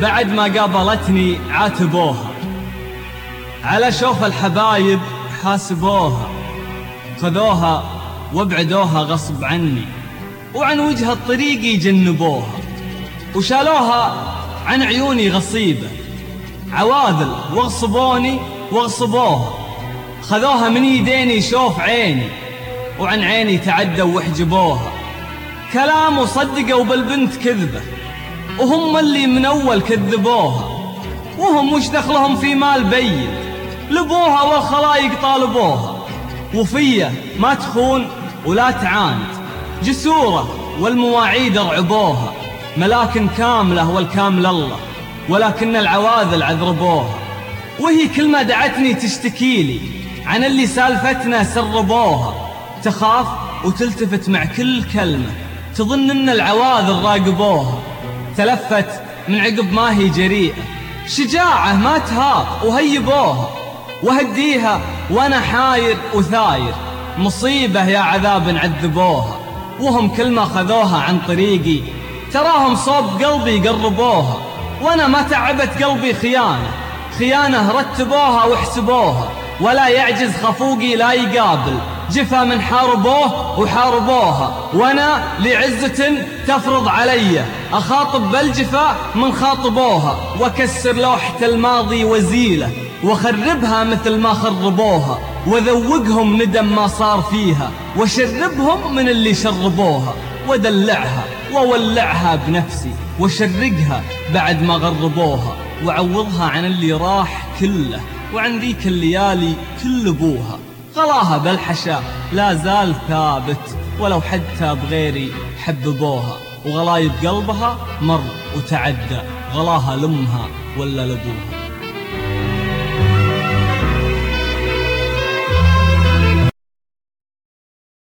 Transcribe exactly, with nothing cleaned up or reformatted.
بعد ما قابلتني عاتبوها، على شوف الحبايب حاسبوها، خذوها وابعدوها غصب عني، وعن وجه الطريق يجنبوها، وشالوها عن عيوني غصيبة، عواذل واغصبوني واغصبوها، خذوها من يديني شوف عيني، وعن عيني تعدوا وحجبوها، كلام وصدقوا بالبنت كذبة، وهم اللي من أول كذبوها، وهم وش دخلهم في مال بين، لبوها والخلايق طالبوها، وفية ما تخون ولا تعاند، جسورة والمواعيد رعبوها، ملاكن كاملة والكامل الله، ولكن العواذل عذربوها، وهي كل ما دعتني تشتكيلي عن اللي سالفتنا سربوها، تخاف وتلتفت مع كل كلمة، تظن ان العواذل راقبوها، تلفت من عقب ما هي جريئة، شجاعة ما تهاب وهيبوها، وهديها وانا حاير وثاير، مصيبة يا عذاب عذبوها، وهم كل ما خذوها عن طريقي تراهم صوب قلبي قربوها، وانا ما تعبت قلبي خيانة، خيانة رتبوها واحسبوها، ولا يعجز خفوقي لا يقابل جفا من حاربوه وحاربوها، وانا لعزة تفرض علي اخاطب بالجفا من خاطبوها، وكسر لوحة الماضي وزيله وخربها مثل ما خربوها، وذوقهم ندم ما صار فيها، وشربهم من اللي شربوها، ودلعها وولعها بنفسي، وشرقها بعد ما غربوها، وعوضها عن اللي راح كله، وعن ذيك الليالي كل ابوها، غلاها بالحشا لا زال ثابت، ولو حتى بغيري حببوها، وغلايب قلبها مر وتعدى، غلاها لامها ولا لابوها.